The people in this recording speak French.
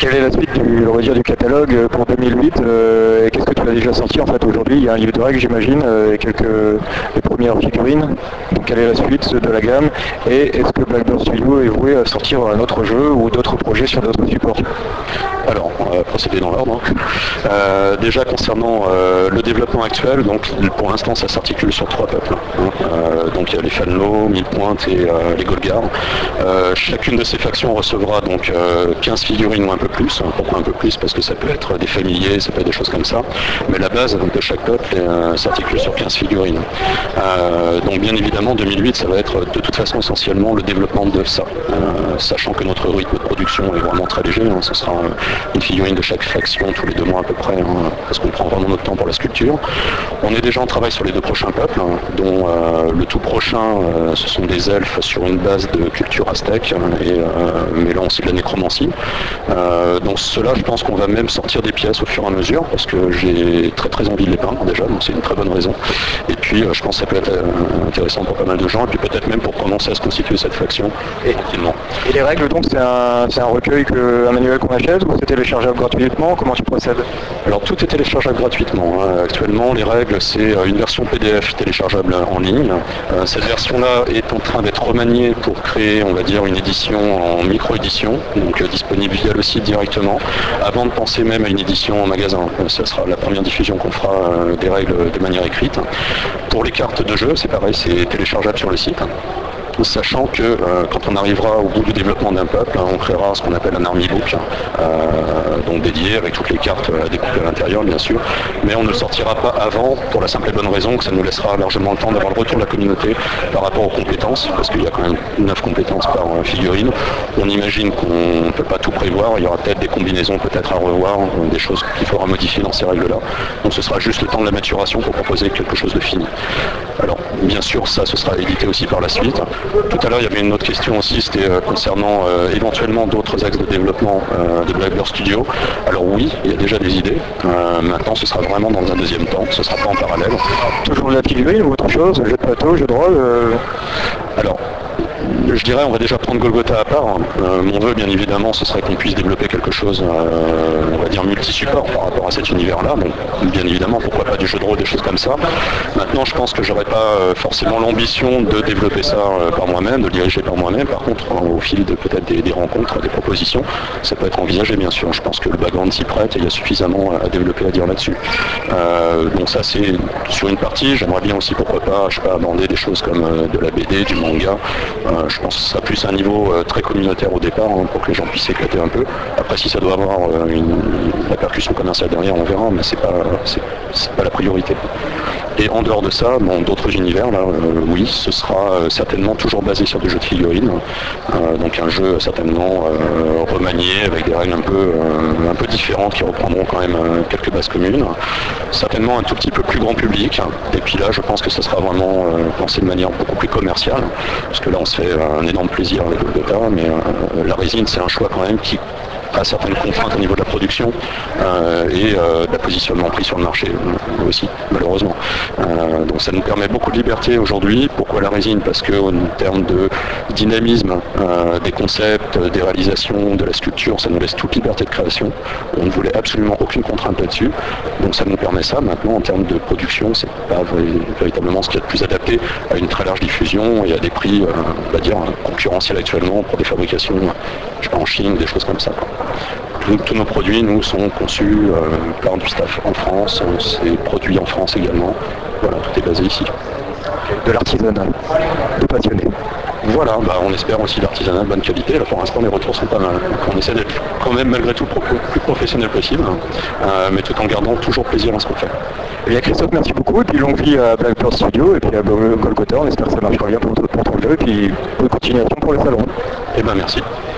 Quelle est la suite du, on va dire, du catalogue pour 2008 et qu'est-ce que tu as déjà sorti en fait aujourd'hui? Il y a un livre de règles, j'imagine, et quelques les premières figurines. Donc quelle est la suite de la gamme? Et est-ce que Blackbird Studio est voué à sortir un autre jeu ou d'autres projets sur d'autres supports? Alors, on va procéder dans l'ordre. Déjà concernant le développement actuel, donc pour l'instant ça s'articule sur 3 peuples. Donc il y a les Fanlo, Mille-Pointe et les Golgars. Chacune de ces factions recevra donc 15 figurines ou un peu plus. Pourquoi un peu plus? Parce que ça peut être des familiers, ça peut être des choses comme ça. Mais la base donc, de chaque peuple s'articule sur 15 figurines. Donc bien évidemment 2008 ça va être de toute façon essentiellement le développement de ça. Sachant que notre rythme de production est vraiment très léger, ce sera une figurine de chaque faction tous les 2 mois à peu près, parce qu'on prend vraiment notre temps pour la sculpture. On est déjà en travail sur les 2 prochains peuples, dont le tout prochain, ce sont des elfes sur une base de culture aztèque, mais là aussi de la nécromancie. Donc cela, je pense qu'on va même sortir des pièces au fur et à mesure, parce que j'ai très envie de les peindre déjà, donc c'est une très bonne raison. Et puis je pense que ça peut être intéressant pour pas mal de gens, et puis peut-être même pour commencer à se constituer cette faction tranquillement. Et les règles donc c'est un recueil, un manuel qu'on achète ou c'est téléchargeable gratuitement? Comment tu procèdes? Alors tout est téléchargeable gratuitement. Actuellement les règles c'est une version PDF téléchargeable en ligne. Cette version-là est en train d'être remaniée pour créer on va dire une édition en micro-édition, donc disponible via le site directement, avant de penser même à une édition en magasin. Ça sera la première diffusion qu'on fera des règles de manière écrite. Pour les cartes de jeu, c'est pareil, c'est téléchargeable sur le site. Sachant que quand on arrivera au bout du développement d'un peuple, on créera ce qu'on appelle un army book, donc dédié avec toutes les cartes à découper à l'intérieur bien sûr, mais on ne le sortira pas avant pour la simple et bonne raison que ça nous laissera largement le temps d'avoir le retour de la communauté par rapport aux compétences, parce qu'il y a quand même 9 compétences par figurine. On imagine qu'on ne peut pas tout prévoir, il y aura peut-être des combinaisons peut-être à revoir, des choses qu'il faudra modifier dans ces règles-là. Donc ce sera juste le temps de la maturation pour proposer quelque chose de fini. Alors bien sûr ça ce sera édité aussi par la suite. Tout à l'heure, il y avait une autre question aussi, c'était concernant éventuellement d'autres axes de développement de Blackbird Studio. Alors oui, il y a déjà des idées. Maintenant, ce sera vraiment dans un deuxième temps, ce ne sera pas en parallèle. Toujours de la figurine ou autre chose? Jeu de plateau, jeu de rôle Alors, je dirais on va déjà prendre Golgotha à part. Mon vœu bien évidemment ce serait qu'on puisse développer quelque chose on va dire multi-support par rapport à cet univers là. Donc bien évidemment pourquoi pas du jeu de rôle, des choses comme ça. Maintenant je pense que j'aurais pas forcément l'ambition de développer ça par moi-même, de le diriger par moi-même. Par contre au fil de peut-être des rencontres, des propositions, ça peut être envisagé bien sûr. Je pense que le background s'y prête et il y a suffisamment à développer, à dire là-dessus. Donc ça c'est sur une partie. J'aimerais bien aussi pourquoi pas, je sais pas, aborder des choses comme de la BD, du manga. Je pense que ce sera plus un niveau très communautaire au départ pour que les gens puissent s'éclater un peu. Après si ça doit avoir une répercussion commerciale derrière on verra, mais c'est pas la priorité. Et en dehors de ça, dans d'autres univers, là, oui, ce sera certainement toujours basé sur des jeux de figurines. Donc un jeu certainement remanié avec des règles un peu différentes qui reprendront quand même quelques bases communes. Certainement un tout petit peu plus grand public. Et puis là, je pense que ça sera vraiment pensé de manière beaucoup plus commerciale. Parce que là, on se fait un énorme plaisir avec Golgotha, mais la résine, c'est un choix quand même qui à certaines contraintes au niveau de la production et de la positionnement prix sur le marché aussi, malheureusement. Donc ça nous permet beaucoup de liberté aujourd'hui. Pourquoi la résine? Parce qu'en termes de dynamisme des concepts, des réalisations, de la sculpture, ça nous laisse toute liberté de création. On ne voulait absolument aucune contrainte là-dessus. Donc ça nous permet ça. Maintenant, en termes de production, c'est pas véritablement ce qui est le plus adapté à une très large diffusion et à des prix, on va dire, concurrentiels actuellement pour des fabrications, je sais pas, en Chine, des choses comme ça. Tous nos produits, nous, sont conçus par du staff en France, c'est produit en France également. Voilà, tout est basé ici. De l'artisanat, de passionné. Voilà, on espère aussi l'artisanat de bonne qualité. Là, pour l'instant, les retours sont pas mal. Donc, on essaie d'être quand même, malgré tout, le plus professionnel possible, mais tout en gardant toujours plaisir à ce qu'on fait. Eh bien, Christophe, merci beaucoup. Et puis longue vie à Blackbird Studio et puis à Golgotha. On espère que ça marchera bien pour ton jeu. Et puis bonne continuation pour le salon. Eh bien, merci.